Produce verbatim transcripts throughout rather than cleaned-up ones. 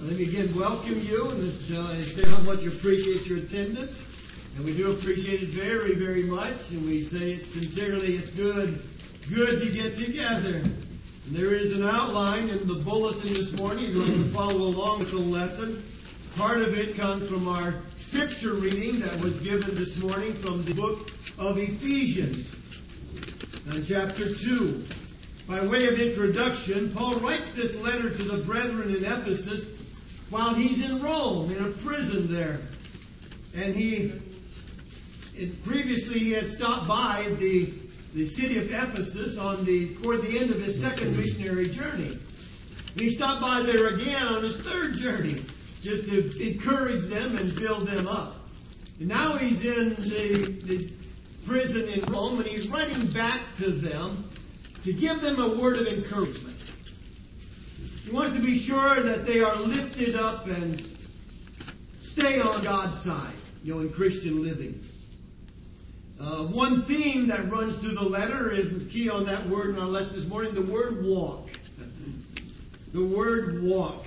Let me again welcome you and uh, say how much you appreciate your attendance. And we do appreciate it very, very much. And we say it sincerely, it's good, good to get together. And there is an outline in the bulletin this morning. You're going to follow along with the lesson. Part of it comes from our scripture reading that was given this morning from the book of Ephesians, in chapter two. By way of introduction, Paul writes this letter to the brethren in Ephesus while he's in Rome, in a prison there. And he, it, previously he had stopped by the, the city of Ephesus on the toward the end of his second missionary journey. And he stopped by there again on his third journey, just to encourage them and build them up. And now he's in the, the prison in Rome, and he's writing back to them to give them a word of encouragement. He wants to be sure that they are lifted up and stay on God's side, you know, in Christian living. Uh, one theme that runs through the letter is key on that word in our lesson this morning, the word walk. The word walk.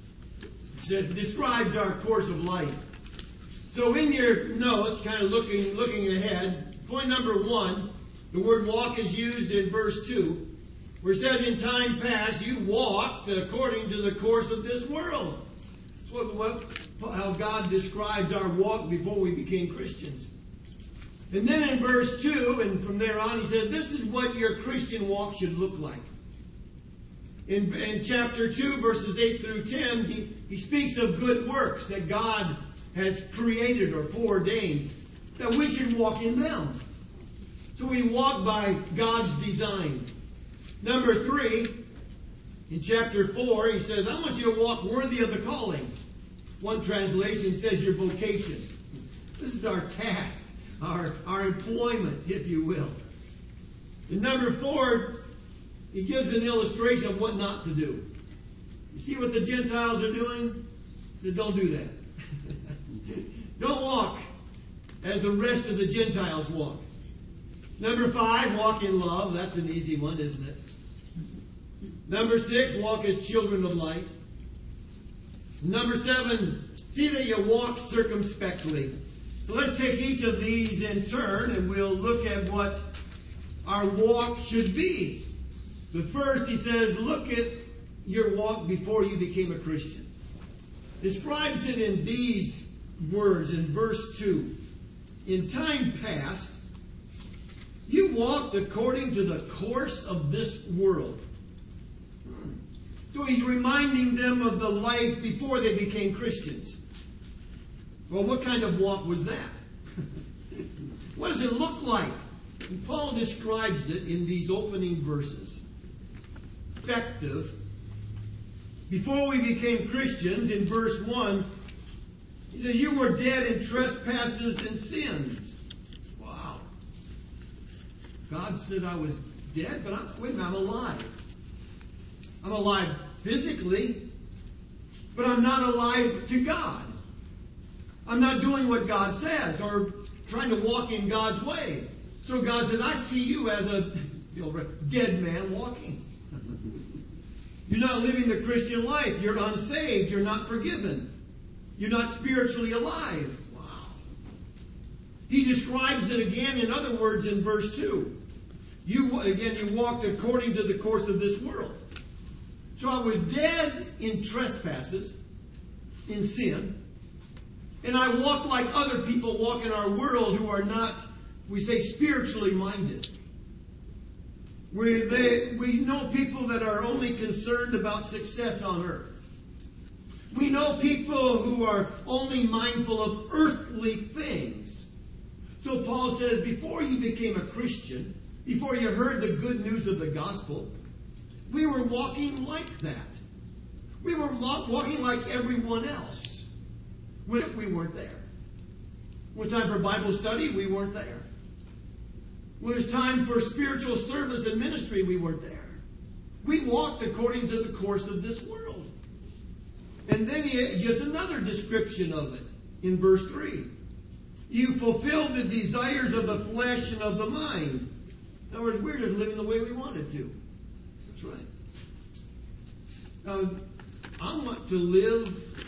It describes our course of life. So in your notes, kind of looking looking ahead, point number one, the word walk is used in verse two, where it says, in time past you walked according to the course of this world. That's what, what, how God describes our walk before we became Christians. And then in verse two, and from there on, he said, this is what your Christian walk should look like. In, in chapter two, verses eight through ten, he, he speaks of good works that God has created or foreordained, that we should walk in them. So we walk by God's design. Number three, in chapter four, he says, I want you to walk worthy of the calling. One translation says your vocation. This is our task, our, our employment, if you will. And number four, he gives an illustration of what not to do. You see what the Gentiles are doing? He said, don't do that. Don't walk as the rest of the Gentiles walk. Number five, walk in love. That's an easy one, isn't it? Number six, walk as children of light. Number seven, see that you walk circumspectly. So let's take each of these in turn and we'll look at what our walk should be. The first, he says, look at your walk before you became a Christian. Describes it in these words in verse two. In time past, you walked according to the course of this world. So he's reminding them of the life before they became Christians. Well, what kind of walk was that? What does it look like? And Paul describes it in these opening verses. Effective. Before we became Christians, in verse one, he says, you were dead in trespasses and sins. Wow. God said I was dead, but I'm, wait a minute, I'm alive. I'm alive physically, but I'm not alive to God. I'm not doing what God says or trying to walk in God's way. So God said, I see you as a you know, dead man walking. You're not living the Christian life. You're unsaved. You're not forgiven. You're not spiritually alive. Wow. He describes it again, in other words, in verse two. You, again, you walked according to the course of this world. So I was dead in trespasses, in sin, and I walked like other people walk in our world who are not, we say, spiritually minded. We, they, we know people that are only concerned about success on earth. We know people who are only mindful of earthly things. So Paul says, before you became a Christian, before you heard the good news of the gospel, we were walking like that. We were walking like everyone else. When we weren't there. When it was time for Bible study, we weren't there. When it was time for spiritual service and ministry, we weren't there. We walked according to the course of this world. And then he gives another description of it in verse three. You fulfilled the desires of the flesh and of the mind. In other words, we're just living the way we wanted to. That's right. Now, I want to live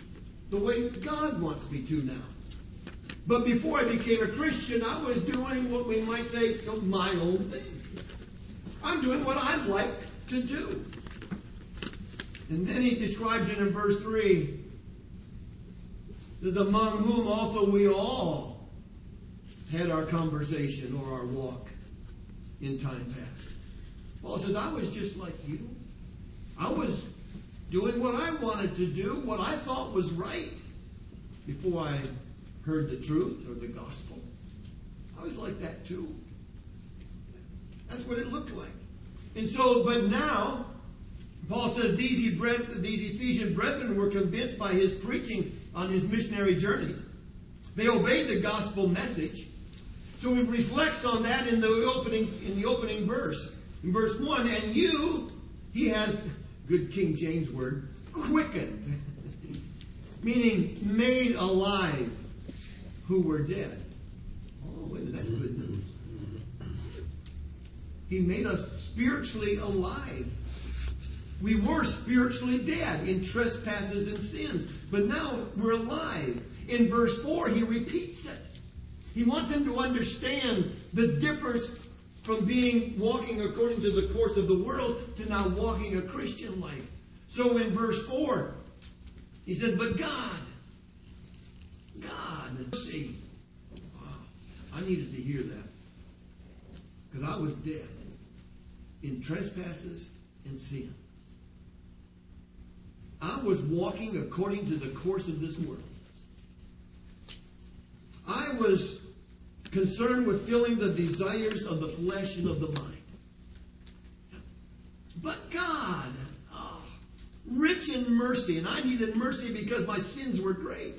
the way God wants me to now. But before I became a Christian, I was doing what we might say my own thing. I'm doing what I like to do. And then he describes it in verse three. That among whom also we all had our conversation or our walk in time past. Paul says, I was just like you. I was doing what I wanted to do, what I thought was right before I heard the truth or the gospel. I was like that too. That's what it looked like. And so, but now, Paul says these, these Ephesian brethren were convinced by his preaching on his missionary journeys. They obeyed the gospel message. So he reflects on that in the opening in the opening verse. In verse one, and you, he has, good King James word, quickened. Meaning made alive who were dead. Oh, wait a minute, that's good news. He made us spiritually alive. We were spiritually dead in trespasses and sins. But now we're alive. In verse four, he repeats it. He wants them to understand the difference from being walking according to the course of the world to now walking a Christian life. So in verse four, he said, but God, God, see, wow, I needed to hear that. Because I was dead in trespasses and sin. I was walking according to the course of this world. I was concerned with filling the desires of the flesh and of the mind. But God, oh, rich in mercy, and I needed mercy because my sins were great.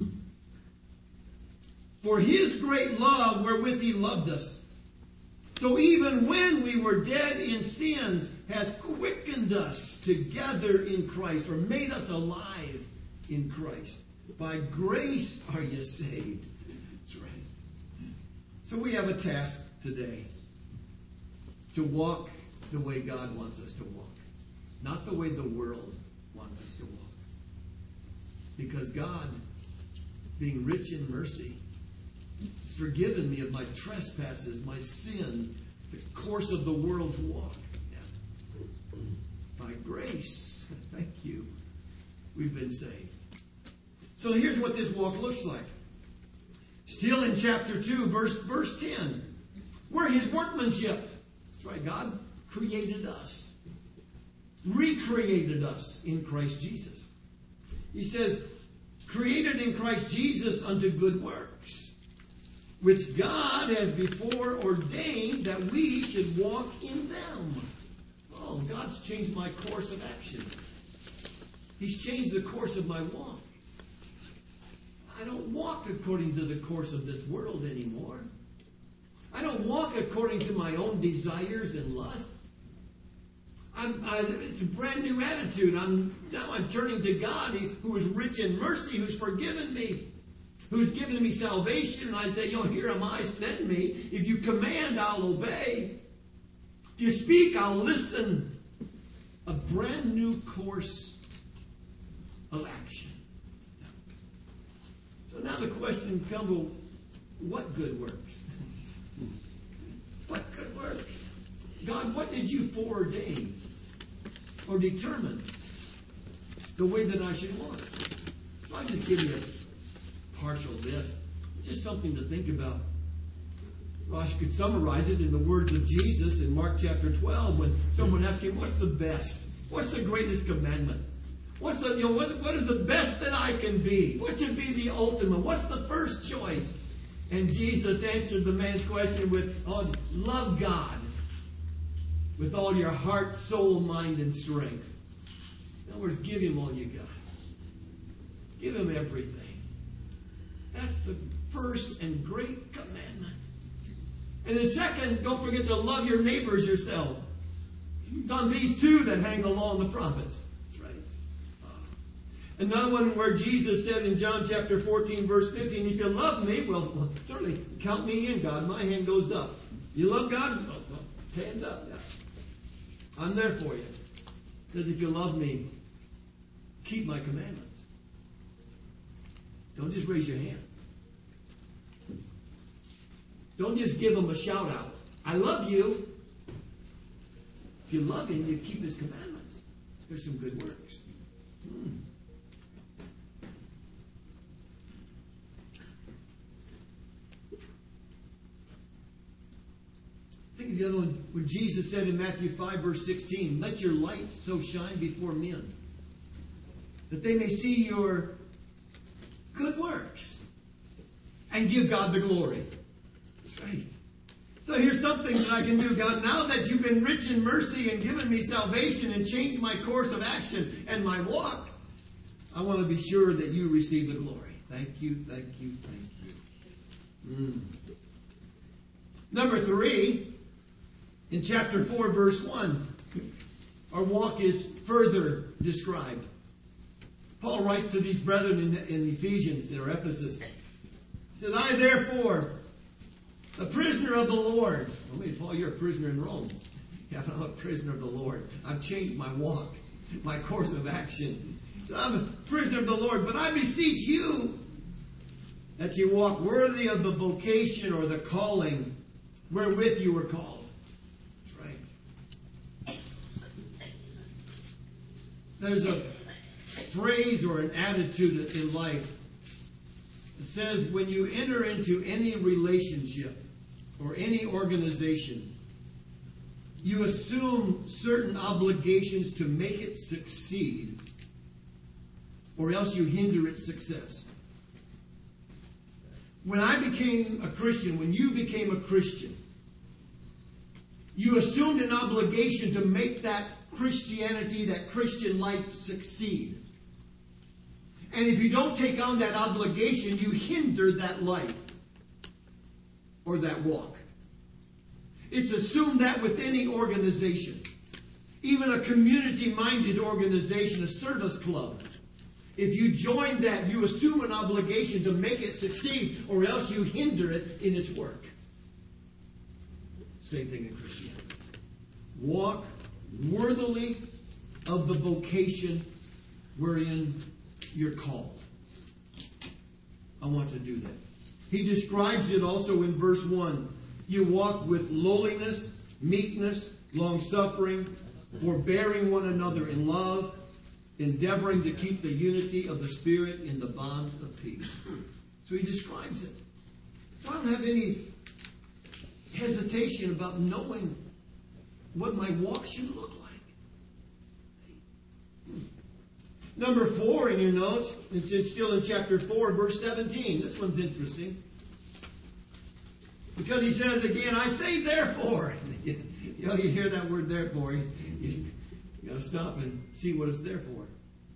For his great love wherewith he loved us. So even when we were dead in sins, has quickened us together in Christ, or made us alive in Christ. By grace are you saved. That's right. So we have a task today to walk the way God wants us to walk. Not the way the world wants us to walk. Because God, being rich in mercy, has forgiven me of my trespasses, my sin, the course of the world's walk. Yeah. By grace, thank you, we've been saved. So here's what this walk looks like. Still in chapter two, verse, verse ten. We're his workmanship. That's right, God created us. Recreated us in Christ Jesus. He says, created in Christ Jesus unto good works, which God has before ordained that we should walk in them. Oh, God's changed my course of action. He's changed the course of my walk. I don't walk according to the course of this world anymore. I don't walk according to my own desires and lust. I'm, I, it's a brand new attitude. I'm, now I'm turning to God, who is rich in mercy, who's forgiven me, who's given me salvation. And I say, you know, here am I, send me. If you command, I'll obey. If you speak, I'll listen. A brand new course of action. So now the question comes, well, what good works? What good works? God, what did you foreordain or determine the way that I should walk? So I'll just give you a partial list, just something to think about. Well, I could summarize it in the words of Jesus in Mark chapter twelve when someone asked him, what's the best? What's the greatest commandment? What's the, you know, what, what is the best that I can be? What should be the ultimate? What's the first choice? And Jesus answered the man's question with, oh, love God with all your heart, soul, mind, and strength. In other words, give him all you got. Give him everything. That's the first and great commandment. And then second, don't forget to love your neighbors yourself. It's on these two that hang along the prophets. Another one where Jesus said in John chapter fourteen, verse fifteen, if you love me, well, well certainly count me in, God. My hand goes up. You love God? Well, well, hands up. Yeah. I'm there for you. He says, if you love me, keep my commandments. Don't just raise your hand. Don't just give him a shout out. I love you. If you love him, you keep his commandments. There's some good works. Hmm. Think of the other one where Jesus said in Matthew five, verse sixteen, let your light so shine before men that they may see your good works and give God the glory. That's right. So here's something that I can do, God. Now that you've been rich in mercy and given me salvation and changed my course of action and my walk, I want to be sure that you receive the glory. Thank you, thank you, thank you. Mm. Number three, in chapter four, verse one, our walk is further described. Paul writes to these brethren in, in Ephesians, or Ephesus. He says, I therefore, a prisoner of the Lord. Well, wait, Paul, you're a prisoner in Rome. Yeah, I'm a prisoner of the Lord. I've changed my walk, my course of action. So I'm a prisoner of the Lord. But I beseech you that you walk worthy of the vocation or the calling wherewith you were called. That's right. There's a phrase or an attitude in life that says when you enter into any relationship or any organization, you assume certain obligations to make it succeed, or else you hinder its success. When I became a Christian, when you became a Christian, you assumed an obligation to make that Christianity, that Christian life succeed. And if you don't take on that obligation, you hinder that life or that walk. It's assumed that with any organization, even a community-minded organization, a service club, if you join that, you assume an obligation to make it succeed, or else you hinder it in its work. Same thing in Christianity. Walk worthily of the vocation wherein you're called. I want to do that. He describes it also in verse one. You walk with lowliness, meekness, long-suffering, forbearing one another in love, endeavoring to keep the unity of the Spirit in the bond of peace. So he describes it. So I don't have any hesitation about knowing what my walk should look like. Hmm. Number four in your notes, it's still in chapter four, verse seventeen. This one's interesting. Because he says again, I say therefore. You know, you hear that word therefore. You, you, you got to stop and see what it's there for.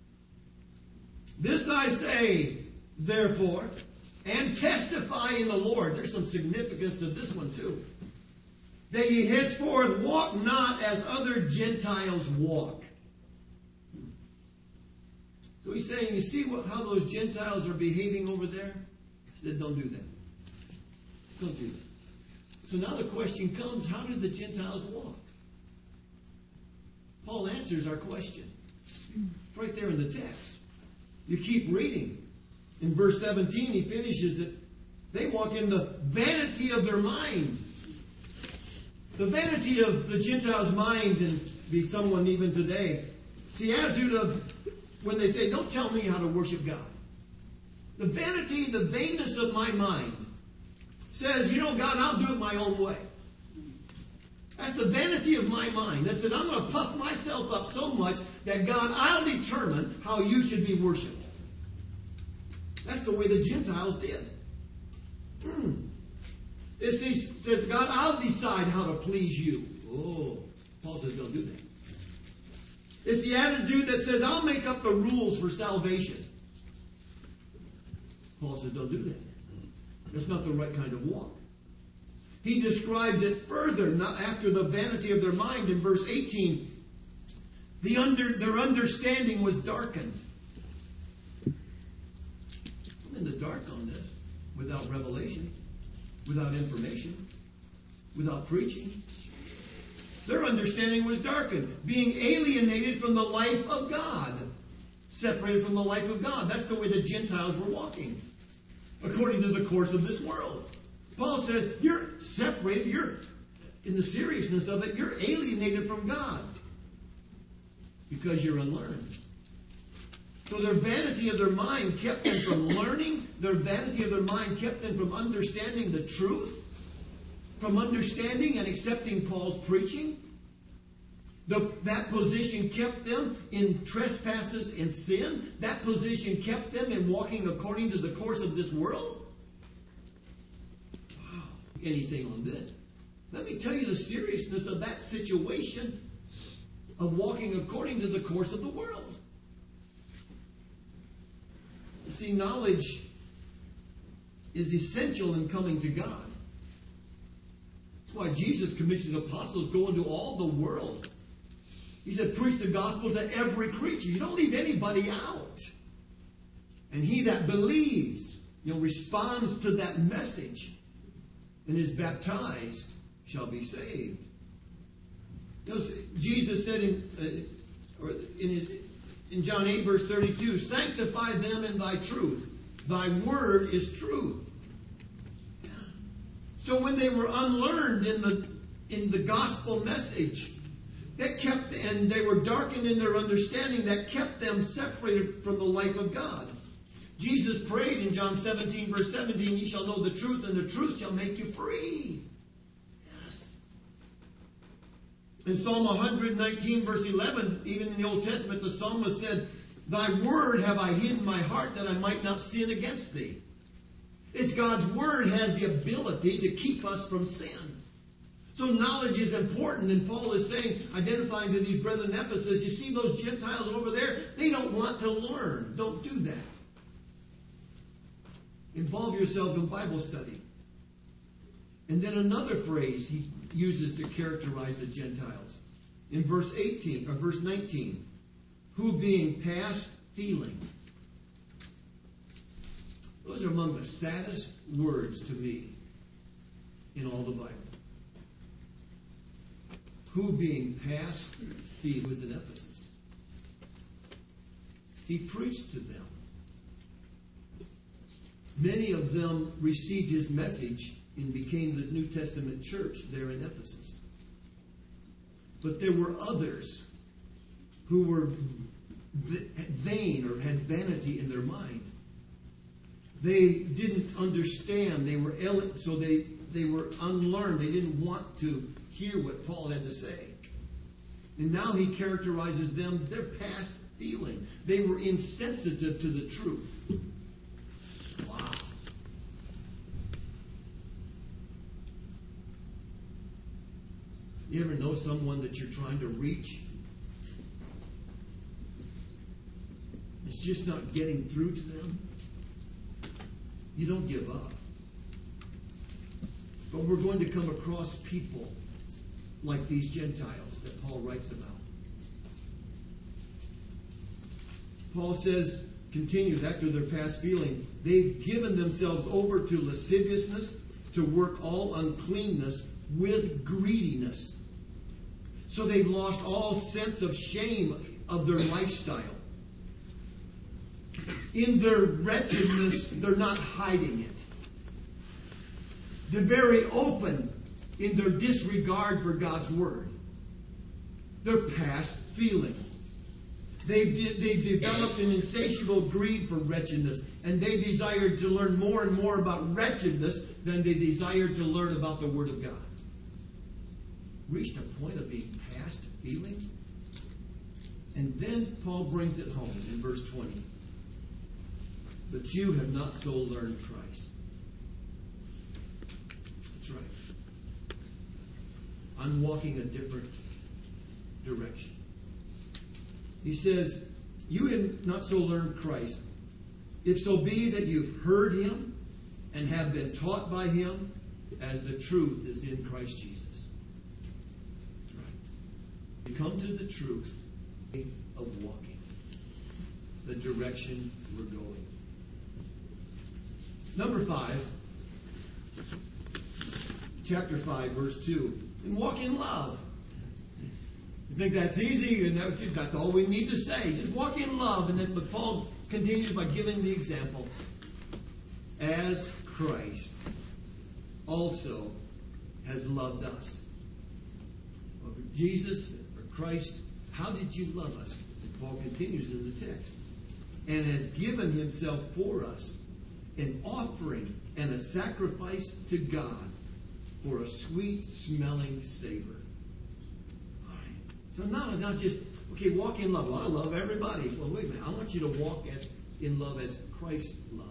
This I say, therefore, and testify in the Lord. There's some significance to this one too. That ye henceforth walk not as other Gentiles walk. So he's saying, you see what, how those Gentiles are behaving over there? He said, don't do that. Don't do that. So now the question comes, how did the Gentiles walk? Paul answers our question. It's right there in the text. You keep reading. In verse seventeen, he finishes it. They walk in the vanity of their mind. The vanity of the Gentiles' mind, and be someone even today. It's the attitude of when they say, don't tell me how to worship God. The vanity, the vainness of my mind says, you know, God, I'll do it my own way. That's the vanity of my mind. That says, I'm going to puff myself up so much that, God, I'll determine how you should be worshipped. That's the way the Gentiles did. Hmm. It says, God, I'll decide how to please you. Oh, Paul says, don't do that. It's the attitude that says, I'll make up the rules for salvation. Paul says, don't do that. That's not the right kind of walk. He describes it further, not after the vanity of their mind in verse eighteen. The under, their understanding was darkened. I'm in the dark on this. Without revelation. Without information. Without preaching. Their understanding was darkened. Being alienated from the life of God. separated from the life of God. That's the way the Gentiles were walking, according to the course of this world. Paul says, you're separated, you're, in the seriousness of it, you're alienated from God because you're unlearned. So their vanity of their mind kept them from learning. Their vanity of their mind kept them from understanding the truth, from understanding and accepting Paul's preaching. The, that position kept them in trespasses and sin. That position kept them in walking according to the course of this world. Wow. Anything on this? Let me tell you the seriousness of that situation of walking according to the course of the world. You see, knowledge is essential in coming to God. That's why Jesus commissioned apostles to go into all the world. He said, preach the gospel to every creature. You don't leave anybody out. And he that believes, you know, responds to that message and is baptized shall be saved. You know, Jesus said in, uh, or in, his, in John eight, verse thirty-two, sanctify them in thy truth. Thy word is truth. Yeah. So when they were unlearned in the in the gospel message, that kept, and they were darkened in their understanding, that kept them separated from the life of God. Jesus prayed in John seventeen, verse seventeen, ye shall know the truth, and the truth shall make you free. Yes. In Psalm one nineteen, verse eleven, even in the Old Testament, the psalmist said, thy word have I hid in my heart that I might not sin against thee. It's God's word has the ability to keep us from sin. So knowledge is important, and Paul is saying, identifying to these brethren in Ephesus, you see those Gentiles over there, they don't want to learn. Don't do that. Involve yourself in Bible study. And then another phrase he uses to characterize the Gentiles. In verse eighteen, or verse nineteen, who being past feeling. Those are among the saddest words to me in all the Bible. Who being past feeling was in Ephesus. He preached to them. Many of them received his message and became the New Testament church there in Ephesus. But there were others who were vain or had vanity in their mind. They didn't understand. They were so they they were unlearned. They didn't want to hear what Paul had to say. And now he characterizes them, their past feeling. They were insensitive to the truth. Wow. You ever know someone that you're trying to reach? It's just not getting through to them. You don't give up. But we're going to come across people like these Gentiles that Paul writes about. Paul says, continues after their past feeling, they've given themselves over to lasciviousness, to work all uncleanness with greediness. So they've lost all sense of shame of their lifestyle. In their wretchedness, they're not hiding it. They're very open in their disregard for God's word. Their past feeling. They've, de- they've developed an insatiable greed for wretchedness, and they desired to learn more and more about wretchedness than they desired to learn about the Word of God. Reached a point of being past feeling. And then Paul brings it home in verse twenty. But you have not so learned Christ. That's right. I'm walking a different direction. He says, you have not so learned Christ, if so be that you've heard him and have been taught by him, as the truth is in Christ Jesus. Right. You come to the truth of walking, the direction we're going. Number five, chapter five, verse two. And walk in love. You think that's easy? And that's all we need to say. Just walk in love. And then, but Paul continues by giving the example. As Christ also has loved us. Well, Jesus, or Christ, how did you love us? And Paul continues in the text. And has given himself for us, an offering and a sacrifice to God for a sweet-smelling savor. All right. So now it's not just, okay, walk in love. Well, I love everybody. Well, wait a minute. I want you to walk as in love as Christ loved.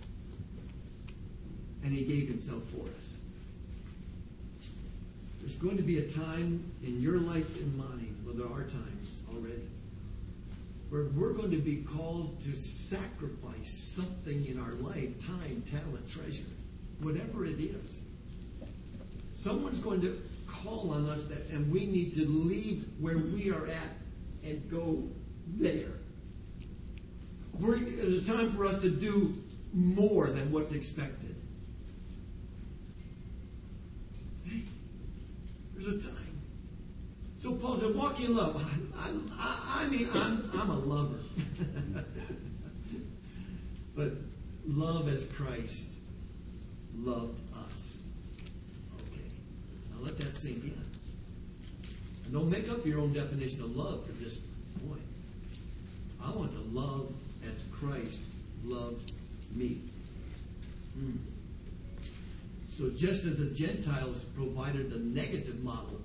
And he gave himself for us. There's going to be a time in your life and mine, well, there are times already, where we're going to be called to sacrifice something in our life, time, talent, treasure, whatever it is. Someone's going to call on us, that, and we need to leave where we are at and go there. We're, there's a time for us to do more than what's expected. Hey, there's a time. So Paul said, walk in love. I, I, I mean, I'm, I'm a lover. But love as Christ loved us. Okay. Now let that sink in. And don't make up your own definition of love for this point. I want to love as Christ loved me. Hmm. So just as the Gentiles provided a negative model,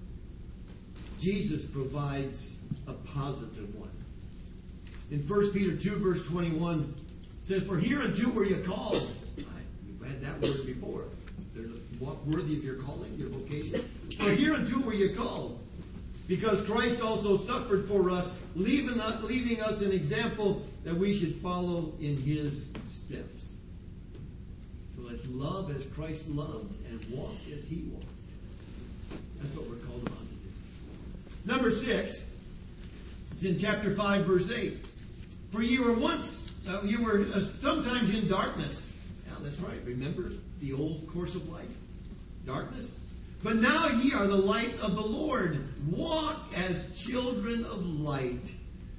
Jesus provides a positive one. In First Peter two, verse twenty-one, it says, for hereunto were you called. We've had that word before. There's a walk worthy of your calling, your vocation. For hereunto were you called, because Christ also suffered for us, leaving us, leaving us an example that we should follow in his steps. So let's love as Christ loved and walk as he walked. That's what we're called upon to do. Number six, it's in chapter five, verse eight. For you were once, uh, you were uh, sometimes in darkness. Now that's right. Remember the old course of life? Darkness. But now ye are the light of the Lord. Walk as children of light.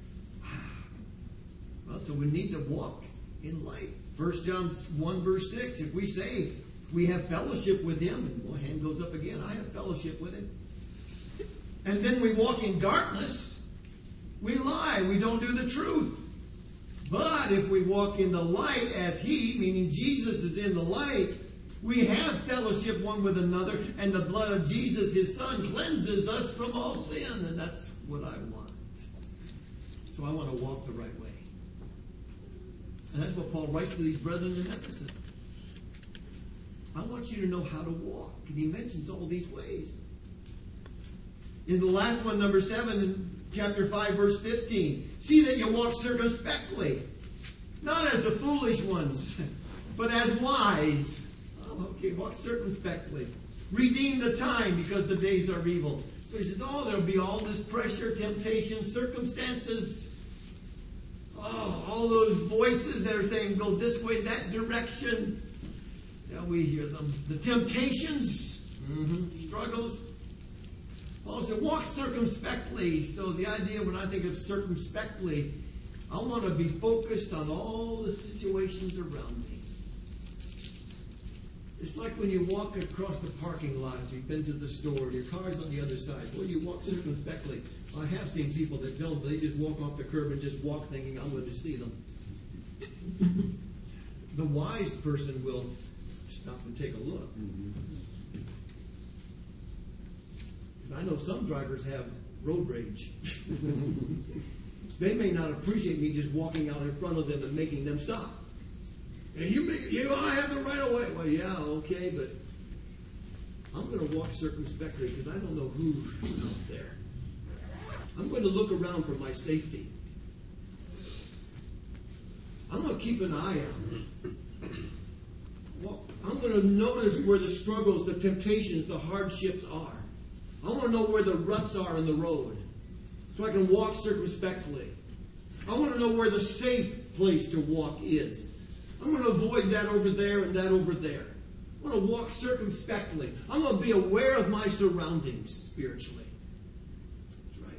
Well, so we need to walk in light. First John one, verse six. If we say we have fellowship with him, and one hand goes up again, I have fellowship with him, and then we walk in darkness, we lie. We don't do the truth. But if we walk in the light as he, meaning Jesus is in the light, we have fellowship one with another, and the blood of Jesus, his son, cleanses us from all sin. And that's what I want. So I want to walk the right way. And that's what Paul writes to these brethren in Ephesus. I want you to know how to walk. And he mentions all these ways. In the last one, number seven, in chapter five, verse fifteen. See that you walk circumspectly, not as the foolish ones, but as wise. Oh, okay, walk circumspectly. Redeem the time, because the days are evil. So he says, oh, there'll be all this pressure, temptation, circumstances. Oh, all those voices that are saying, go this way, that direction. Yeah, we hear them. The temptations, mm-hmm, struggles. Paul said, walk circumspectly. So the idea, when I think of circumspectly, I want to be focused on all the situations around me. It's like when you walk across the parking lot, if you've been to the store, and your car's on the other side. Well, you walk circumspectly. I have seen people that don't, but they just walk off the curb and just walk thinking, I'm going to see them. The wise person will stop and take a look. I know some drivers have road rage. They may not appreciate me just walking out in front of them and making them stop. And you, make, you, I have the right of way. Well, yeah, okay, but I'm going to walk circumspectly because I don't know who's out there. I'm going to look around for my safety. I'm going to keep an eye out. Well, I'm going to notice where the struggles, the temptations, the hardships are. I want to know where the ruts are in the road so I can walk circumspectly. I want to know where the safe place to walk is. I'm going to avoid that over there and that over there. I want to walk circumspectly. I'm going to be aware of my surroundings spiritually. That's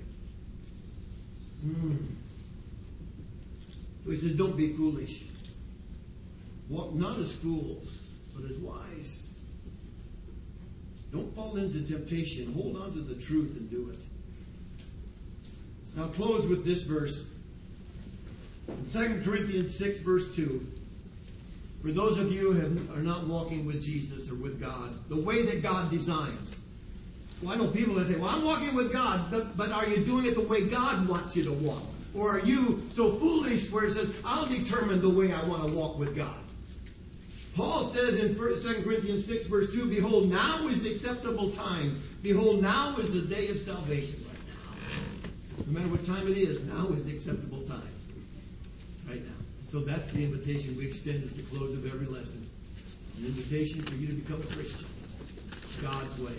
Hmm. So he says, don't be foolish. Walk not as fools, but as wise. Don't fall into temptation. Hold on to the truth and do it. Now I'll close with this verse. In Second Corinthians six, verse two. For those of you who have, are not walking with Jesus or with God, the way that God designs. Well, I know people that say, well, I'm walking with God, but, but are you doing it the way God wants you to walk? Or are you so foolish where it says, I'll determine the way I want to walk with God? Paul says in Second Corinthians six, verse two, behold, now is the acceptable time. Behold, now is the day of salvation. Right now. No matter what time it is, now is the acceptable time. Right now. So that's the invitation we extend at the close of every lesson. An invitation for you to become a Christian. God's way.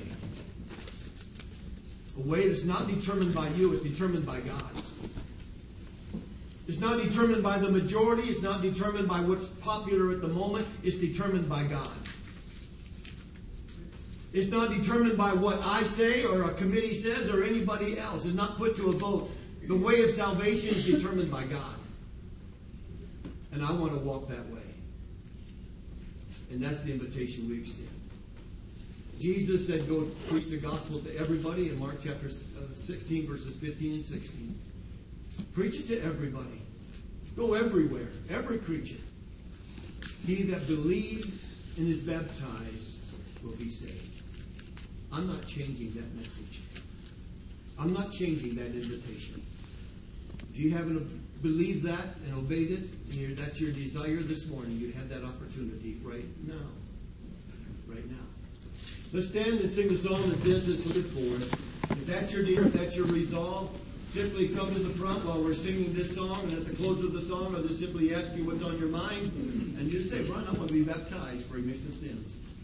A way that's not determined by you, it's determined by God. It's not determined by the majority. It's not determined by what's popular at the moment. It's determined by God. It's not determined by what I say or a committee says or anybody else. It's not put to a vote. The way of salvation is determined by God. And I want to walk that way. And that's the invitation we extend. Jesus said, go preach the gospel to everybody in Mark chapter sixteen, verses fifteen and sixteen. Preach it to everybody. Go everywhere. Every creature. He that believes and is baptized will be saved. I'm not changing that message. I'm not changing that invitation. If you haven't believed that and obeyed it, and that's your desire this morning, you had that opportunity right now. Right now. Let's stand and sing the song that Dennis has stood for us. If that's your deal, if that's your resolve, simply come to the front while we're singing this song, and at the close of the song, I'll just simply ask you what's on your mind, and you say, Ron, I want to be baptized for remission of sins.